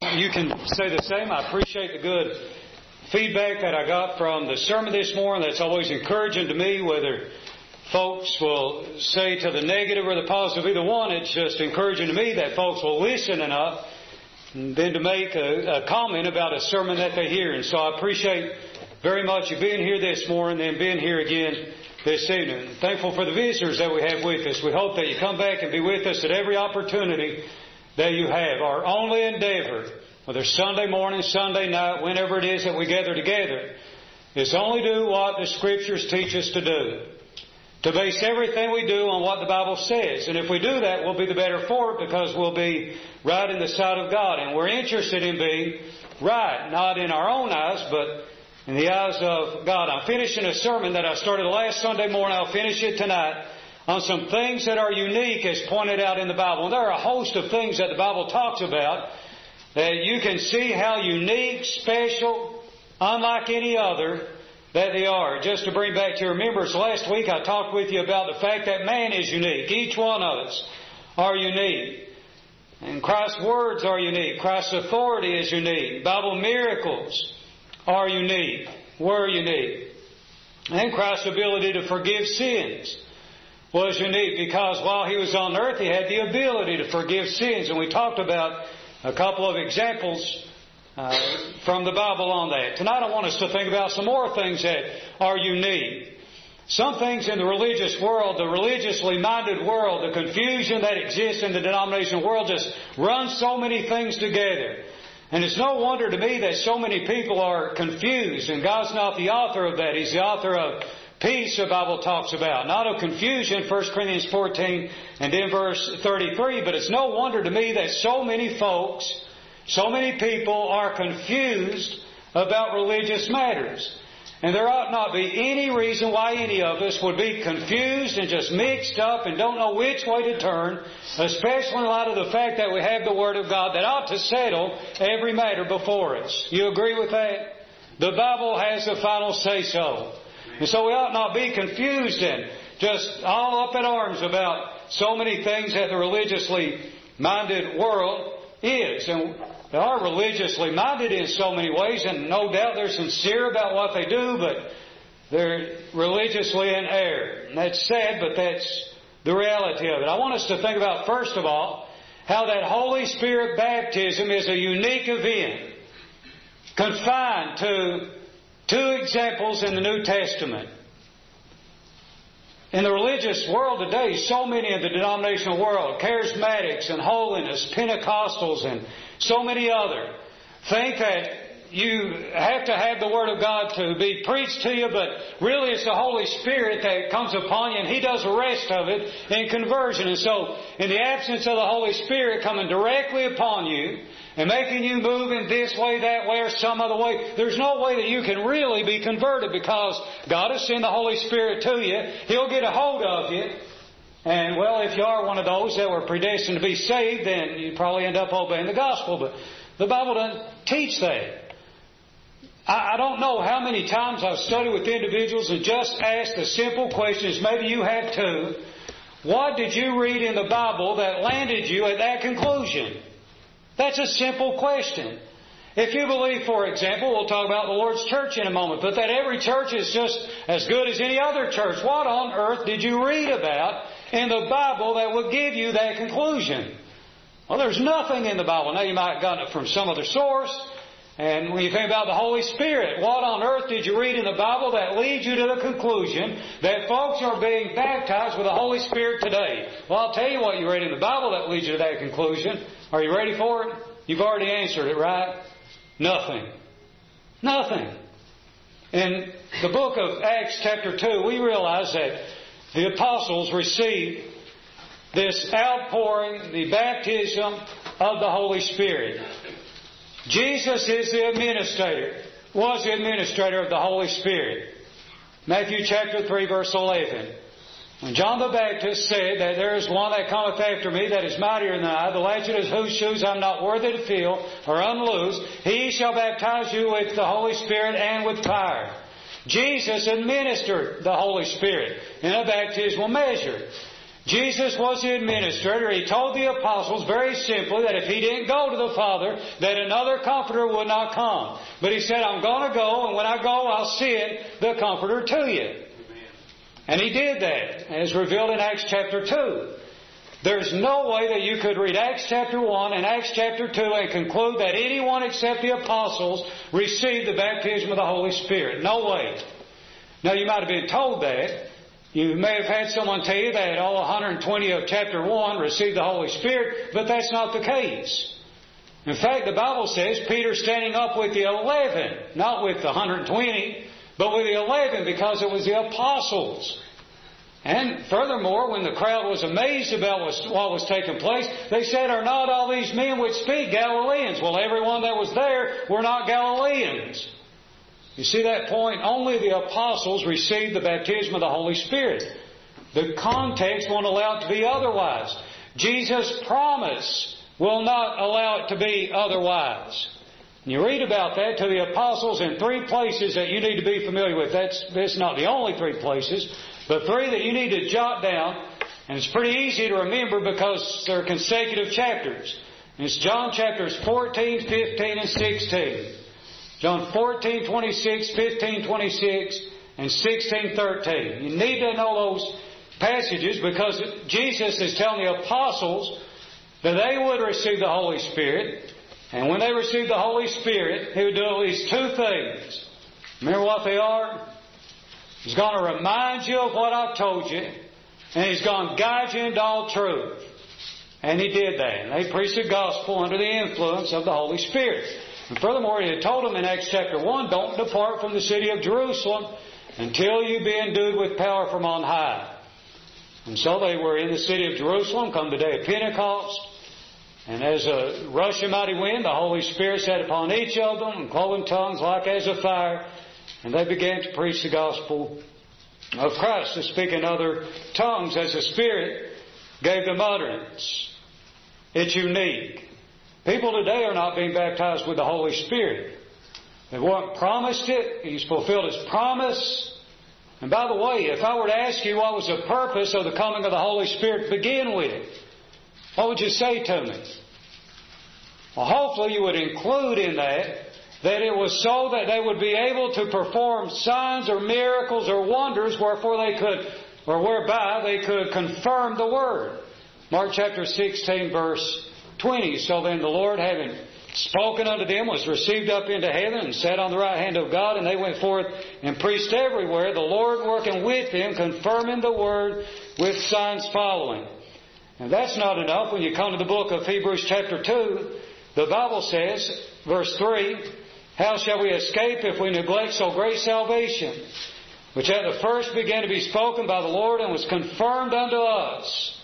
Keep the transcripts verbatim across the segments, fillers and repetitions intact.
You can say the same. I appreciate the good feedback that I got from the sermon this morning. That's always encouraging to me, whether folks will say to the negative or the positive, either one. It's just encouraging to me that folks will listen enough and then to make a, a comment about a sermon that they hear. And so I appreciate very much you being here this morning and being here again this evening. Thankful for the visitors that we have with us. We hope that you come back and be with us at every opportunity that you have. Our only endeavor, whether Sunday morning, Sunday night, whenever it is that we gather together, is only do what the Scriptures teach us to do. To base everything we do on what the Bible says. And if we do that, we'll be the better for it because we'll be right in the sight of God. And we're interested in being right, not in our own eyes, but in the eyes of God. I'm finishing a sermon that I started last Sunday morning. I'll finish it tonight on some things that are unique as pointed out in the Bible. And there are a host of things that the Bible talks about that you can see how unique, special, unlike any other that they are. Just to bring back to your remembrance, last week I talked with you about the fact that man is unique. Each one of us are unique. And Christ's words are unique. Christ's authority is unique. Bible miracles are unique. Were unique. And Christ's ability to forgive sins was unique because while He was on earth, He had the ability to forgive sins. And we talked about a couple of examples uh, from the Bible on that. Tonight I want us to think about some more things that are unique. Some things in the religious world, the religiously minded world, the confusion that exists in the denominational world just runs so many things together. And it's no wonder to me that so many people are confused. And God's not the author of that. He's the author of peace, the Bible talks about. Not of confusion, First Corinthians fourteen and in verse thirty-three. But it's no wonder to me that so many folks, so many people are confused about religious matters. And there ought not be any reason why any of us would be confused and just mixed up and don't know which way to turn, especially in light of the fact that we have the Word of God that ought to settle every matter before us. You agree with that? The Bible has the final say-so. And so we ought not be confused and just all up in arms about so many things that the religiously minded world is. And they are religiously minded in so many ways, and no doubt they're sincere about what they do, but they're religiously in error. And that's sad, but that's the reality of it. I want us to think about, first of all, how that Holy Spirit baptism is a unique event, confined to two examples in the New Testament. In the religious world today, so many in the denominational world, charismatics and holiness, Pentecostals and so many other, think that you have to have the Word of God to be preached to you, but really it's the Holy Spirit that comes upon you and He does the rest of it in conversion. And so, in the absence of the Holy Spirit coming directly upon you and making you move in this way, that way, or some other way, there's no way that you can really be converted because God has sent the Holy Spirit to you. He'll get a hold of you. And, well, if you are one of those that were predestined to be saved, then you probably end up obeying the gospel. But the Bible doesn't teach that. I, I don't know how many times I've studied with individuals and just asked the simple questions, maybe you have too. What did you read in the Bible that landed you at that conclusion? That's a simple question. If you believe, for example, we'll talk about the Lord's church in a moment, but that every church is just as good as any other church, what on earth did you read about in the Bible that would give you that conclusion? Well, there's nothing in the Bible. Now, you might have gotten it from some other source. And when you think about the Holy Spirit, what on earth did you read in the Bible that leads you to the conclusion that folks are being baptized with the Holy Spirit today? Well, I'll tell you what you read in the Bible that leads you to that conclusion. Are you ready for it? You've already answered it, right? Nothing. Nothing. In the book of Acts chapter two, we realize that the apostles received this outpouring, the baptism of the Holy Spirit. Jesus is the administrator, was the administrator of the Holy Spirit. Matthew chapter three, verse eleven. When John the Baptist said that there is one that cometh after me that is mightier than I, the latchet of whose shoes I am not worthy to feel or unloose, he shall baptize you with the Holy Spirit and with fire. Jesus administered the Holy Spirit in a baptismal measure. Jesus was the administrator. He told the apostles very simply that if He didn't go to the Father, that another Comforter would not come. But He said, I'm going to go, and when I go, I'll send the Comforter to you. And He did that, as revealed in Acts chapter two. There's no way that you could read Acts chapter one and Acts chapter two and conclude that anyone except the apostles received the baptism of the Holy Spirit. No way. Now, you might have been told that. You may have had someone tell you that all one hundred twenty of chapter one received the Holy Spirit, but that's not the case. In fact, the Bible says Peter standing up with the eleven, not with the one hundred twenty, but with the eleven, because it was the apostles. And furthermore, when the crowd was amazed about what was taking place, they said, are not all these men which speak Galileans? Well, everyone that was there were not Galileans. You see that point? Only the apostles received the baptism of the Holy Spirit. The context won't allow it to be otherwise. Jesus' promise will not allow it to be otherwise. You read about that to the apostles in three places that you need to be familiar with. That's, that's not the only three places, but three that you need to jot down. And it's pretty easy to remember because they're consecutive chapters. And it's John chapters fourteen, fifteen, and sixteen. John fourteen, twenty-six, fifteen, twenty-six, and sixteen, thirteen. You need to know those passages because Jesus is telling the apostles that they would receive the Holy Spirit. And when they receive the Holy Spirit, He would do at least two things. Remember what they are? He's going to remind you of what I've told you, and He's going to guide you into all truth. And He did that. And they preached the gospel under the influence of the Holy Spirit. And furthermore, He had told them in Acts chapter one, don't depart from the city of Jerusalem until you be endued with power from on high. And so they were in the city of Jerusalem come the day of Pentecost. And as a rushing mighty wind, the Holy Spirit sat upon each of them, and cloven tongues like as of fire. And they began to preach the gospel of Christ, to speak in other tongues as the Spirit gave them utterance. It's unique. People today are not being baptized with the Holy Spirit. They weren't promised it. He's fulfilled His promise. And by the way, if I were to ask you what was the purpose of the coming of the Holy Spirit to begin with, what would you say to me? Well, hopefully you would include in that that it was so that they would be able to perform signs or miracles or wonders wherefore they could, or whereby they could confirm the Word. Mark chapter sixteen verse twenty. So then the Lord, having spoken unto them, was received up into heaven and sat on the right hand of God, and they went forth and preached everywhere, the Lord working with them, confirming the Word with signs following. And that's not enough. When you come to the book of Hebrews chapter two, the Bible says, verse three, how shall we escape if we neglect so great salvation, which at the first began to be spoken by the Lord and was confirmed unto us?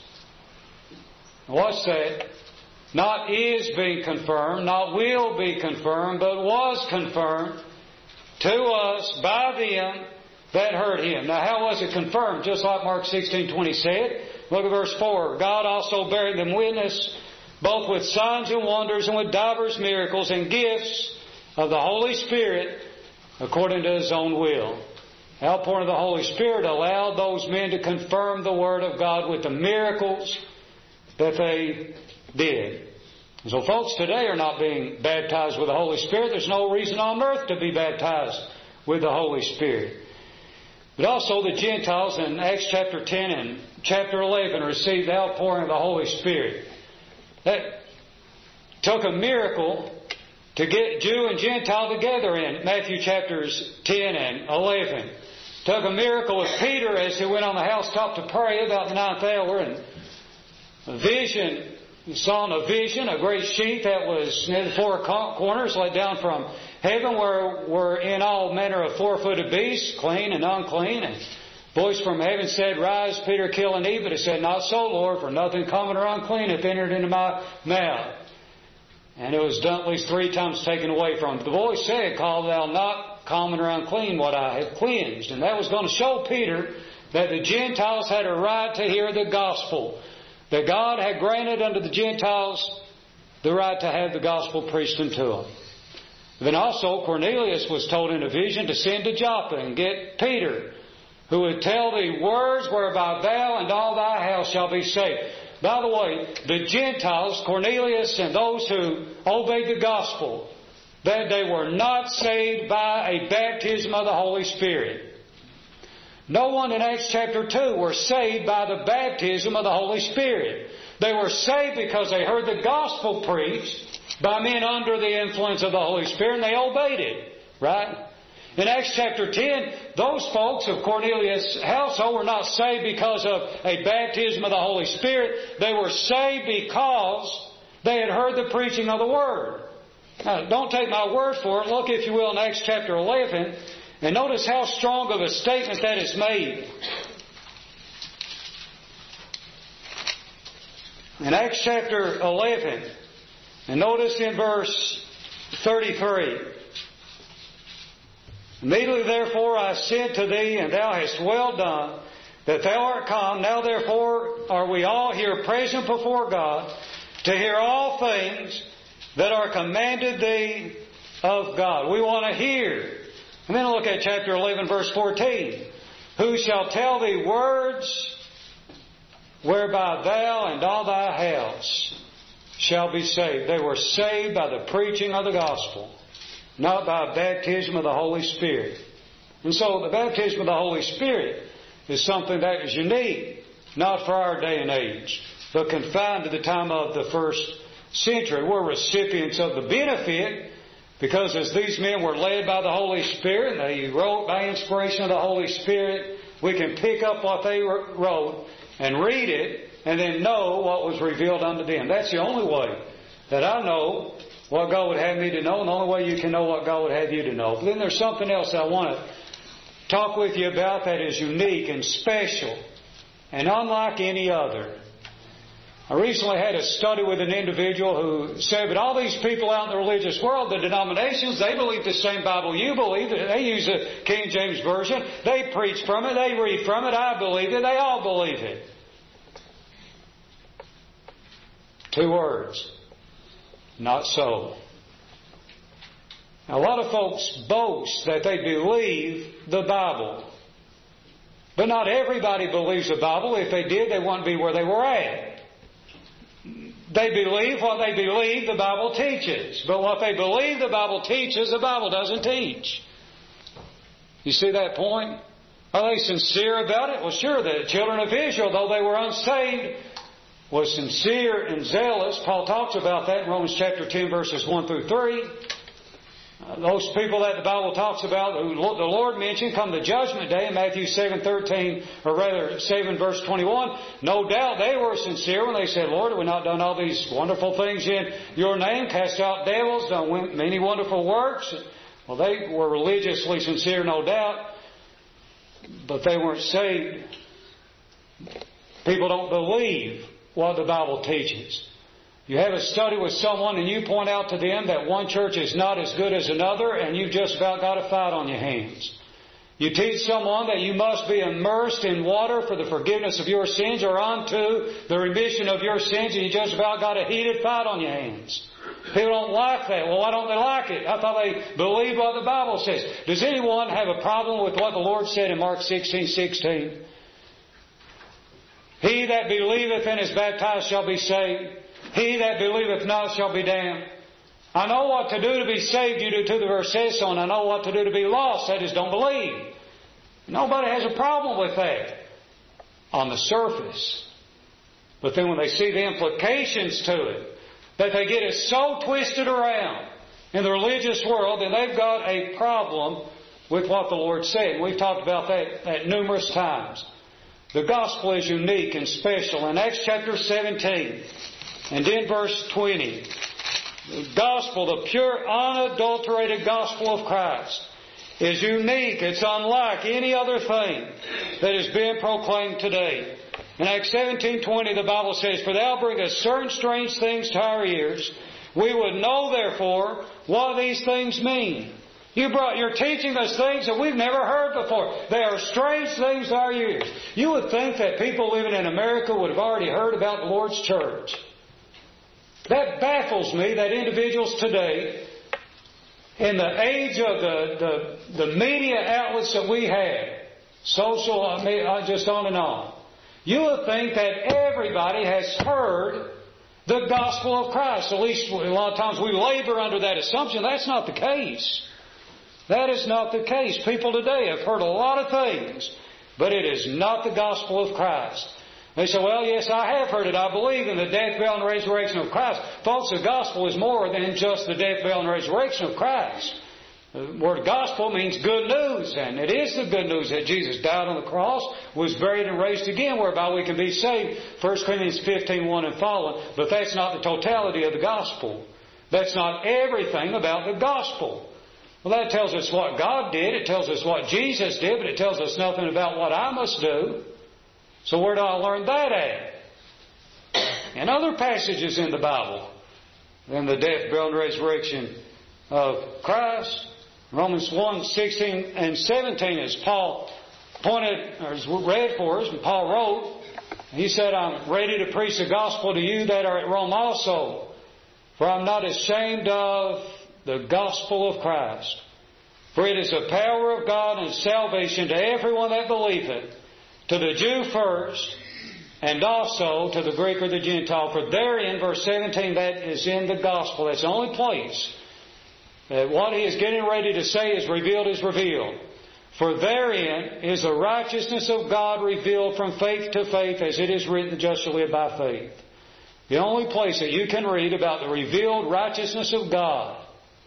What's that? Not is being confirmed, not will be confirmed, but was confirmed to us by them that heard Him. Now, how was it confirmed? Just like Mark sixteen twenty said. Look at verse four. God also bearing them witness, both with signs and wonders and with divers miracles and gifts of the Holy Spirit according to His own will. The outpouring of the Holy Spirit allowed those men to confirm the Word of God with the miracles that they did. So folks today are not being baptized with the Holy Spirit. There's no reason on earth to be baptized with the Holy Spirit. But also the Gentiles in Acts chapter ten and chapter eleven received the outpouring of the Holy Spirit. That took a miracle to get Jew and Gentile together in Matthew chapters ten and eleven. Took a miracle of Peter as he went on the housetop to pray about the ninth hour, and a vision, he saw in a vision a great sheet that was near the four corners let down from heaven, where were in all manner of four-footed beasts, clean and unclean. And a voice from heaven said, Rise, Peter, kill and eat. But he said, Not so, Lord, for nothing common or unclean hath entered into my mouth. And it was done at least three times taken away from him. The voice said, Call thou not common or unclean what I have cleansed. And that was going to show Peter that the Gentiles had a right to hear the gospel. That God had granted unto the Gentiles the right to have the gospel preached unto them. Then also Cornelius was told in a vision to send to Joppa and get Peter, who would tell thee words whereby thou and all thy house shall be saved. By the way, the Gentiles, Cornelius and those who obeyed the gospel, that they were not saved by a baptism of the Holy Spirit. No one in Acts chapter two were saved by the baptism of the Holy Spirit. They were saved because they heard the gospel preached by men under the influence of the Holy Spirit, and they obeyed it. Right? In Acts chapter ten, those folks of Cornelius' household were not saved because of a baptism of the Holy Spirit. They were saved because they had heard the preaching of the Word. Now, don't take my word for it. Look, if you will, in Acts chapter eleven, and notice how strong of a statement that is made. In Acts chapter eleven, and notice in verse thirty-three. Immediately therefore I sent to thee, and thou hast well done, that thou art come. Now therefore are we all here present before God, to hear all things that are commanded thee of God. We want to hear. And then look at chapter eleven, verse fourteen. Who shall tell thee words whereby thou and all thy house shall be saved. They were saved by the preaching of the gospel, not by baptism of the Holy Spirit. And so the baptism of the Holy Spirit is something that is unique, not for our day and age, but confined to the time of the first century. We're recipients of the benefit because as these men were led by the Holy Spirit, and they wrote by inspiration of the Holy Spirit, we can pick up what they wrote and read it and then know what was revealed unto them. That's the only way that I know what God would have me to know, and the only way you can know what God would have you to know. But then there's something else I want to talk with you about that is unique and special and unlike any other. I recently had a study with an individual who said, but all these people out in the religious world, the denominations, they believe the same Bible you believe. They use the King James Version. They preach from it. They read from it. I believe it. They all believe it. Two words. Not so. Now, a lot of folks boast that they believe the Bible. But not everybody believes the Bible. If they did, they wouldn't be where they were at. They believe what they believe the Bible teaches. But what they believe the Bible teaches, the Bible doesn't teach. You see that point? Are they sincere about it? Well, sure, the children of Israel, though they were unsaved, was sincere and zealous. Paul talks about that in Romans chapter ten, verses one through three. Uh, those people that the Bible talks about, who the Lord mentioned, come the judgment day in Matthew seven thirteen, or rather seven verse twenty-one. No doubt they were sincere when they said, Lord, have we not done all these wonderful things in your name, cast out devils, done many wonderful works? Well, they were religiously sincere, no doubt, but they weren't saved. People don't believe what the Bible teaches. You have a study with someone and you point out to them that one church is not as good as another, and you've just about got a fight on your hands. You teach someone that you must be immersed in water for the forgiveness of your sins or unto the remission of your sins, and you just about got a heated fight on your hands. People don't like that. Well, why don't they like it? I thought they believed what the Bible says. Does anyone have a problem with what the Lord said in Mark sixteen sixteen? He that believeth and is baptized shall be saved. He that believeth not shall be damned. I know what to do to be saved, you do too, the verse says so, and I know what to do to be lost, that is, don't believe. Nobody has a problem with that on the surface. But then when they see the implications to it, that they get it so twisted around in the religious world, then they've got a problem with what the Lord said. And we've talked about that at numerous times. The gospel is unique and special. In Acts chapter seventeen, and in verse twenty, the gospel, the pure, unadulterated gospel of Christ, is unique. It's unlike any other thing that is being proclaimed today. In Acts seventeen twenty, the Bible says, For thou bringest certain strange things to our ears. We would know, therefore, what these things mean. You brought, you're teaching us things that we've never heard before. They are strange things to our ears. You would think that people living in America would have already heard about the Lord's church. That baffles me that individuals today, in the age of the, the, the media outlets that we have, social, I mean, just on and on. You would think that everybody has heard the gospel of Christ. At least a lot of times we labor under that assumption. That's not the case. That is not the case. People today have heard a lot of things, but it is not the gospel of Christ. They say, well, yes, I have heard it. I believe in the death, burial, and resurrection of Christ. Folks, the gospel is more than just the death, burial, and resurrection of Christ. The word gospel means good news, and it is the good news that Jesus died on the cross, was buried and raised again, whereby we can be saved. First Corinthians fifteen, one and following. But that's not the totality of the gospel. That's not everything about the gospel. Well, that tells us what God did. It tells us what Jesus did, but it tells us nothing about what I must do. So where do I learn that at? In other passages in the Bible, in the death, burial, and resurrection of Christ. Romans one, sixteen and seventeen, as Paul pointed, or as read for us, and Paul wrote, he said, I'm ready to preach the gospel to you that are at Rome also, for I'm not ashamed of the gospel of Christ. For it is the power of God and salvation to everyone that believeth, to the Jew first, and also to the Greek or the Gentile. For therein, verse seventeen, that is in the gospel. That's the only place that what he is getting ready to say is revealed is revealed. For therein is the righteousness of God revealed from faith to faith, as it is written, just shall live by faith. The only place that you can read about the revealed righteousness of God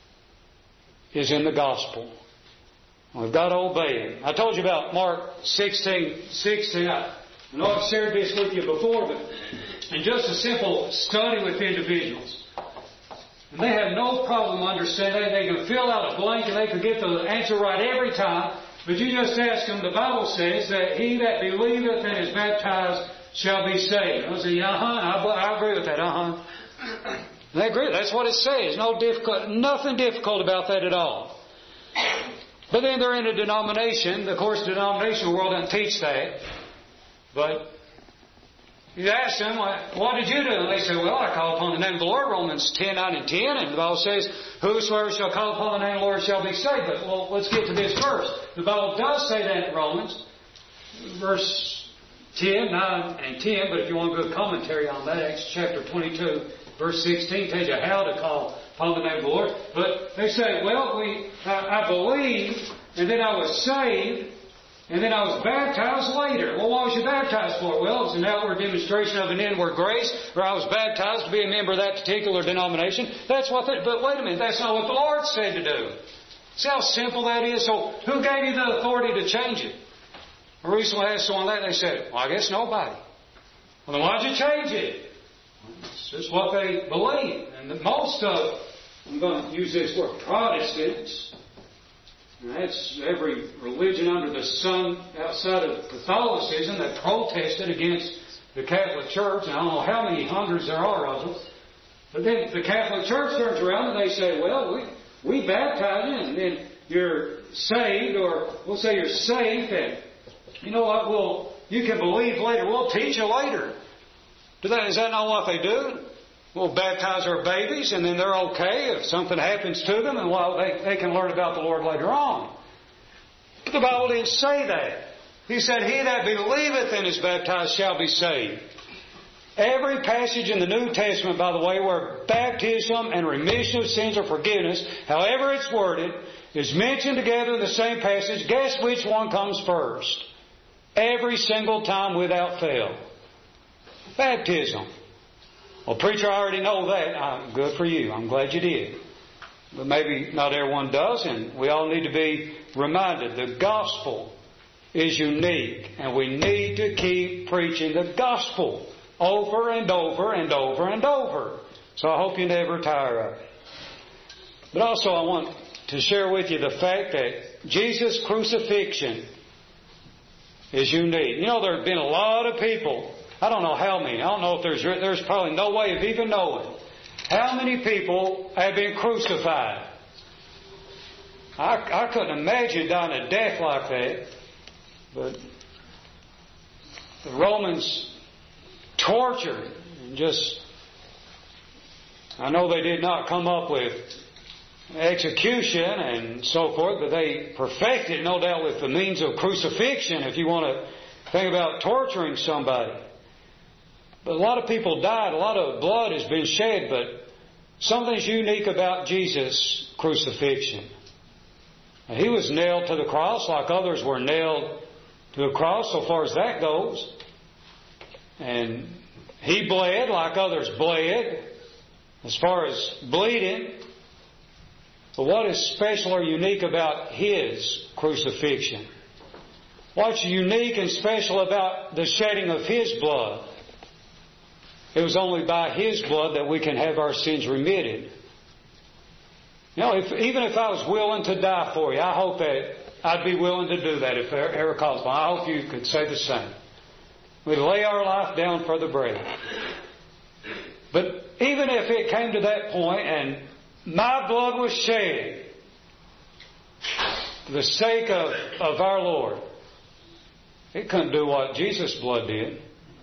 is in the gospel. We've got to obey it. I told you about Mark sixteen, sixteen. I know I've shared this with you before, but in just a simple study with individuals, and they have no problem understanding. They can fill out a blank and they can get the answer right every time. But you just ask them, the Bible says that he that believeth and is baptized shall be saved. I say, uh-huh, I, I agree with that, uh-huh. They agree. That's what it says. No difficult, nothing difficult about that at all. But then they're in a denomination. Of course, the denominational world doesn't teach that. But you ask them, what did you do? And they say, well, I call upon the name of the Lord, Romans ten, nine and ten. And the Bible says, whosoever shall call upon the name of the Lord shall be saved. But, well, let's get to this verse. The Bible does say that in Romans, verse ten, nine and ten. But if you want a good commentary on that, Acts chapter twenty-two, verse sixteen tells you how to call upon the name of the Lord. But they say, well, we, I, I believed, and then I was saved, and then I was baptized later. Well, what was you baptized for? Well, it's an outward demonstration of an inward grace, or I was baptized to be a member of that particular denomination. That's what they, but wait a minute, that's not what the Lord said to do. See how simple that is? So, who gave you the authority to change it? I recently asked someone that, they said, well, I guess nobody. Well, then why'd you change it? It's just what they believe. And the, most of, I'm going to use this word, Protestants, and that's every religion under the sun outside of Catholicism that protested against the Catholic Church. And I don't know how many hundreds there are of them. But then the Catholic Church turns around and they say, well, we, we baptize you and then you're saved, or we'll say you're safe, and you know what, we'll, you can believe later. We'll teach you later. Do that, is that not what they do? We'll baptize our babies, and then they're okay if something happens to them, and well, they, they can learn about the Lord later on. But the Bible didn't say that. He said, he that believeth and is baptized shall be saved. Every passage in the New Testament, by the way, where baptism and remission of sins or forgiveness, however it's worded, is mentioned together in the same passage. Guess which one comes first? Every single time without fail. Baptism. Well, preacher, I already know that. Uh, good for you. I'm glad you did. But maybe not everyone does, and we all need to be reminded. The gospel is unique, and we need to keep preaching the gospel over and over and over and over. So I hope you never tire of it. But also I want to share with you the fact that Jesus' crucifixion is unique. You know, there have been a lot of people, I don't know how many, I don't know if there's, there's probably no way of even knowing how many people have been crucified. I, I couldn't imagine dying a death like that, but the Romans tortured and just, I know they did not come up with execution and so forth, but they perfected, no doubt, with the means of crucifixion, if you want to think about torturing somebody. But a lot of people died, a lot of blood has been shed, but something's unique about Jesus' crucifixion. He was nailed to the cross like others were nailed to the cross, so far as that goes. And He bled like others bled, as far as bleeding. But what is special or unique about His crucifixion? What's unique and special about the shedding of His blood? It was only by His blood that we can have our sins remitted. You know, if, even if I was willing to die for you, I hope that I'd be willing to do that if there ever calls upon. I hope you could say the same. We'd lay our life down for the brethren. But even if it came to that point and my blood was shed for the sake of, of our Lord, it couldn't do what Jesus' blood did.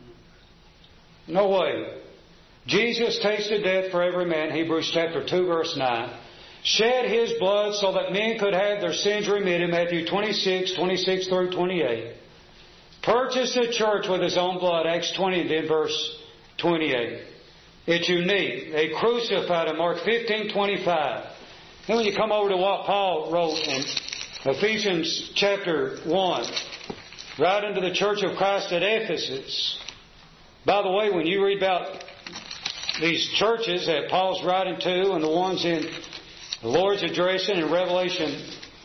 No way. Jesus tasted death for every man, Hebrews chapter two, verse nine. Shed His blood so that men could have their sins remitted, Matthew twenty-six, twenty-six through twenty-eight. Purchased the church with His own blood, Acts twenty, and then verse twenty-eight. It's unique. They crucified Him, Mark fifteen, twenty-five. Then when you come over to what Paul wrote in Ephesians chapter one, right into the church of Christ at Ephesus. By the way, when you read about these churches that Paul's writing to and the ones in the Lord's addressing in Revelation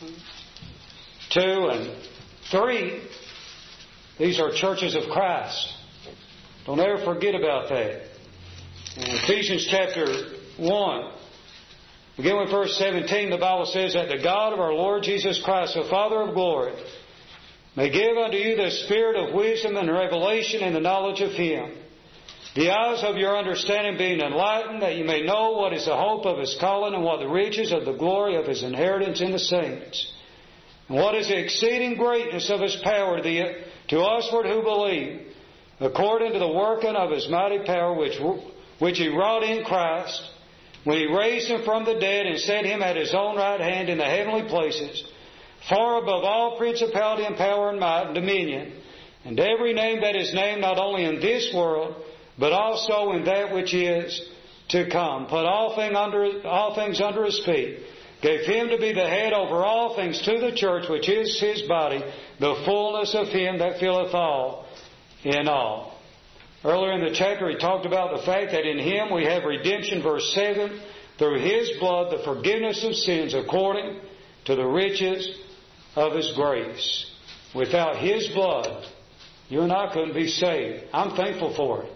two and three, these are churches of Christ. Don't ever forget about that. In Ephesians chapter one, begin with verse seventeen, the Bible says that the God of our Lord Jesus Christ, the Father of glory, may give unto you the spirit of wisdom and revelation in the knowledge of Him, the eyes of your understanding being enlightened, that you may know what is the hope of His calling and what the riches of the glory of His inheritance in the saints, and what is the exceeding greatness of His power to, the, to usward who believe, according to the working of His mighty power which, which He wrought in Christ, when He raised Him from the dead and set Him at His own right hand in the heavenly places, far above all principality and power and might and dominion, and every name that is named not only in this world, but also in that which is to come. Put all, thing under, all things under His feet. Gave Him to be the head over all things to the church, which is His body, the fullness of Him that filleth all in all. Earlier in the chapter, he talked about the fact that in Him we have redemption, verse seven, through His blood, the forgiveness of sins according to the riches of His grace. Without His blood, you and I couldn't be saved. I'm thankful for it.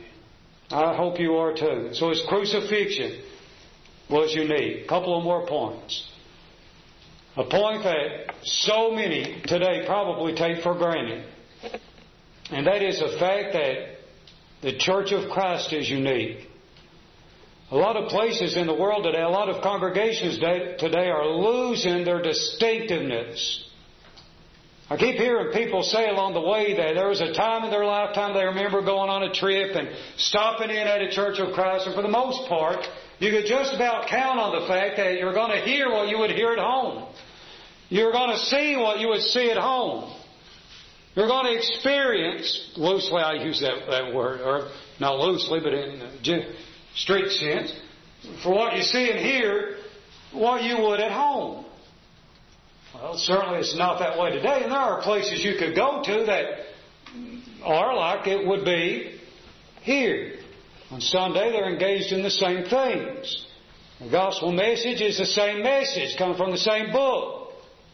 I hope you are too. So His crucifixion was unique. A couple of more points. A point that so many today probably take for granted. And that is the fact that the Church of Christ is unique. A lot of places in the world today, a lot of congregations today are losing their distinctiveness. I keep hearing people say along the way that there was a time in their lifetime they remember going on a trip and stopping in at a Church of Christ, and for the most part, you could just about count on the fact that you're going to hear what you would hear at home. You're going to see what you would see at home. You're going to experience, loosely I use that, that word, or not loosely, but in a strict sense, for what you see and hear, what you would at home. Well, certainly it's not that way today, and there are places you could go to that are like it would be here. On Sunday, they're engaged in the same things. The gospel message is the same message, coming from the same book.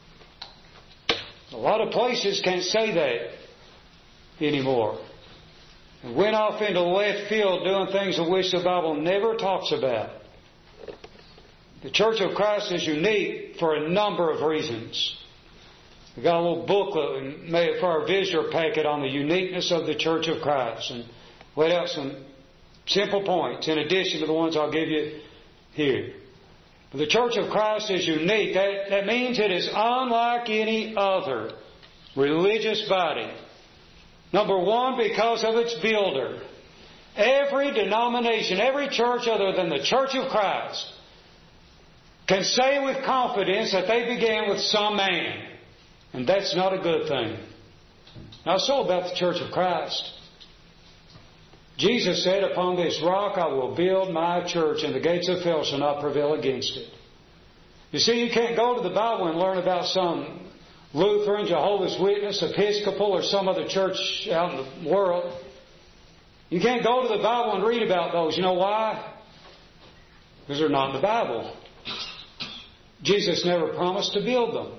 A lot of places can't say that anymore. And went off into left field doing things of which the Bible never talks about. The Church of Christ is unique for a number of reasons. We've got a little booklet we made for our visitor packet on the uniqueness of the Church of Christ, and laid out some simple points in addition to the ones I'll give you here. But the Church of Christ is unique. That, that means it is unlike any other religious body. Number one, because of its builder. Every denomination, every church other than the Church of Christ can say with confidence that they began with some man. And that's not a good thing. Now, so about the Church of Christ. Jesus said, upon this rock I will build my church, and the gates of hell shall not prevail against it. You see, you can't go to the Bible and learn about some Lutheran, Jehovah's Witness, Episcopal, or some other church out in the world. You can't go to the Bible and read about those. You know why? Because they're not in the Bible. Jesus never promised to build them.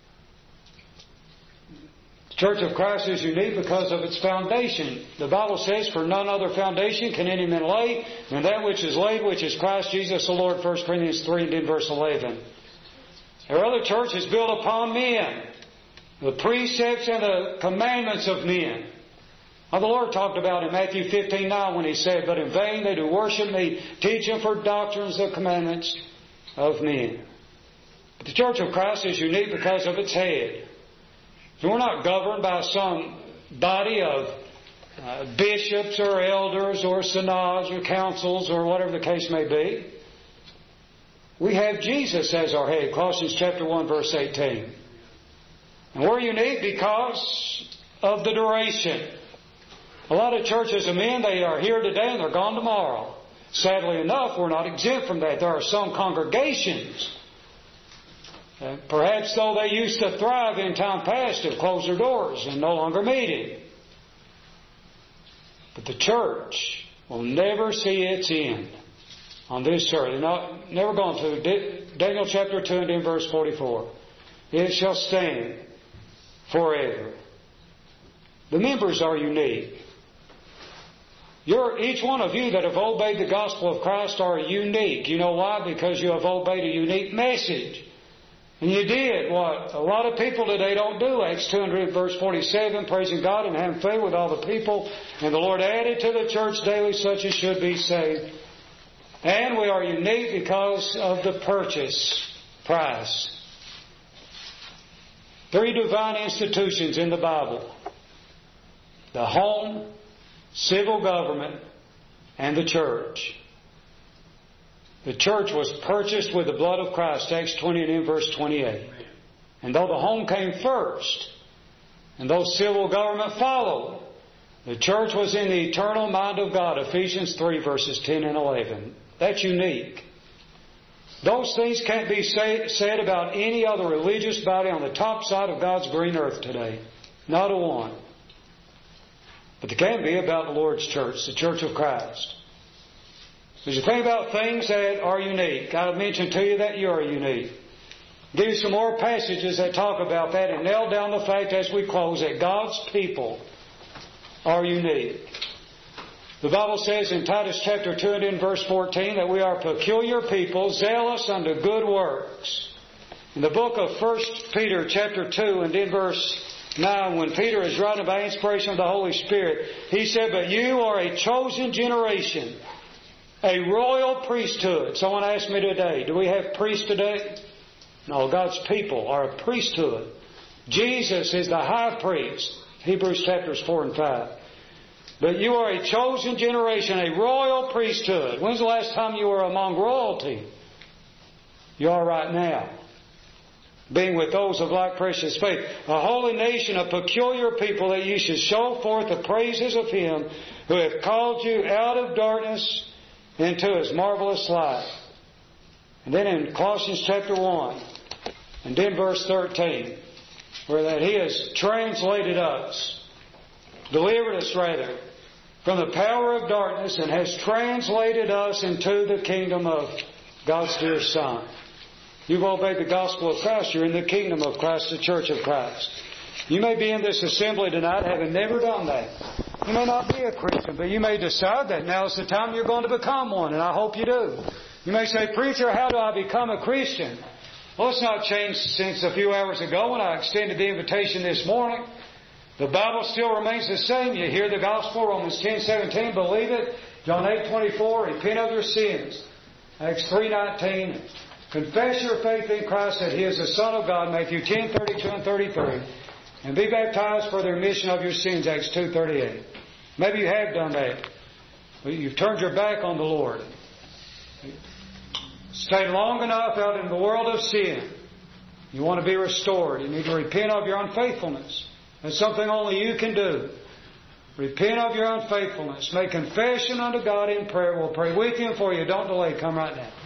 The Church of Christ is unique because of its foundation. The Bible says, for none other foundation can any man lay than that which is laid, which is Christ Jesus the Lord, First Corinthians three and then verse eleven. Our other church is built upon men, the precepts and the commandments of men. Now, the Lord talked about in Matthew fifteen nine when He said, but in vain they do worship me, teaching for doctrines the commandments of men. But the Church of Christ is unique because of its head. So we're not governed by some body of uh, bishops or elders or synods or councils or whatever the case may be. We have Jesus as our head, Colossians chapter one verse eighteen. And we're unique because of the duration. A lot of churches of men, they are here today and they're gone tomorrow. Sadly enough, we're not exempt from that. There are some congregations, uh, perhaps though they used to thrive in time past, have closed their doors and no longer meeting. But the church will never see its end on this earth. They're not, never going to. Daniel chapter two and in verse forty-four. It shall stand forever. The members are unique. You're, each one of you that have obeyed the gospel of Christ are unique. You know why? Because you have obeyed a unique message. And you did what a lot of people today don't do. Acts two hundred verse forty-seven, praising God and having faith with all the people. And the Lord added to the church daily such as should be saved. And we are unique because of the purchase price. Three divine institutions in the Bible: the home, civil government, and the church. The church was purchased with the blood of Christ, Acts twenty and in verse twenty-eight. And though the home came first, and though civil government followed, the church was in the eternal mind of God, Ephesians three verses ten and eleven. That's unique. Those things can't be say, said about any other religious body on the top side of God's green earth today. Not a one. But they can be about the Lord's church, the Church of Christ. As you think about things that are unique, I mentioned to you that you are unique. I'll give you some more passages that talk about that and nail down the fact as we close that God's people are unique. The Bible says in Titus chapter two and in verse fourteen that we are a peculiar people, zealous unto good works. In the book of First Peter chapter two and in verse nine, when Peter is writing by inspiration of the Holy Spirit, he said, but you are a chosen generation, a royal priesthood. Someone asked me today, do we have priests today? No, God's people are a priesthood. Jesus is the high priest. Hebrews chapters four and five. But you are a chosen generation, a royal priesthood. When's the last time you were among royalty? You are right now. Being with those of like precious faith. A holy nation, a peculiar people, that you should show forth the praises of Him who hath called you out of darkness into His marvelous light. And then in Colossians chapter one, and then verse thirteen, where that He has translated us, delivered us rather, from the power of darkness and has translated us into the kingdom of God's dear Son. You've obeyed the gospel of Christ. You're in the kingdom of Christ, the church of Christ. You may be in this assembly tonight having never done that. You may not be a Christian, but you may decide that now is the time you're going to become one, and I hope you do. You may say, preacher, how do I become a Christian? Well, it's not changed since a few hours ago when I extended the invitation this morning. The Bible still remains the same. You hear the gospel, Romans ten seventeen, believe it. John eight twenty-four, repent of your sins. Acts three nineteen, confess your faith in Christ that He is the Son of God, Matthew ten thirty-two and thirty-three, and be baptized for the remission of your sins, Acts two thirty-eight. Maybe you have done that, but you've turned your back on the Lord. Stayed long enough out in the world of sin. You want to be restored. You need to repent of your unfaithfulness. That's something only you can do. Repent of your unfaithfulness. Make confession unto God in prayer. We'll pray with you and for you. Don't delay. Come right now.